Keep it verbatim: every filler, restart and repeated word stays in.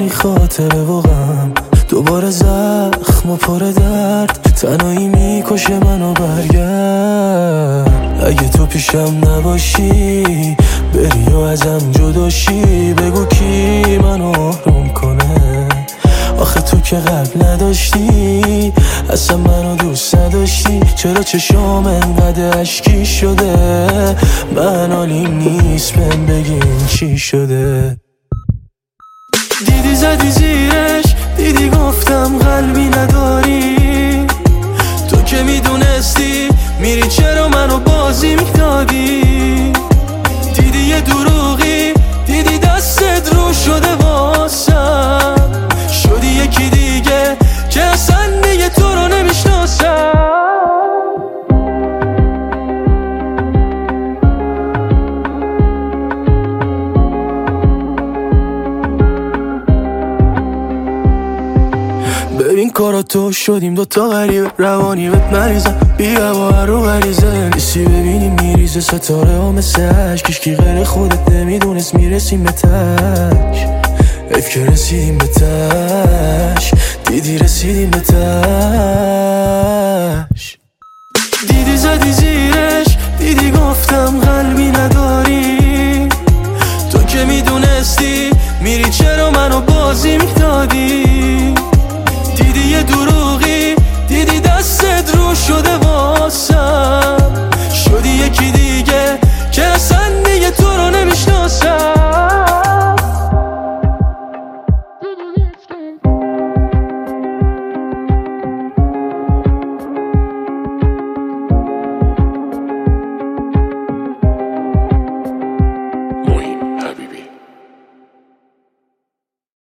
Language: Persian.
این خاطره و غم، دوباره زخم و پر درد، تنهایی میکشه منو. برگرد اگه تو پیشم نباشی، بری و ازم جداشی، بگو کی منو آروم کنه. آخه تو که قلب نداشتی، اصلا منو دوست نداشتی، چرا چشام انقدر اشکی شده؟ من حالیم نیست، بهم بگین چی شده؟ دیدی زدی زیرش، دیدی گفتم قلبی نداری، تو که میدونستی میری چرا منو بازی میدادی؟ دیدی یه دروغی، دیدی دستت رو شده واسم، شدی یکی دیگه که اصلا دیگه تو رو نمیشناسم. ببین کارا تو شدیم دوتا غریبه، روانی بهت مریضم، بیا با هر رو غریزه نیستی، ببینیم میریزه ستاره ها مثل عشق، هیچکی غیر خودت نمیدونست میرسیم به تک، حیف که رسیدیم به تش، دیدی رسیدیم به تش.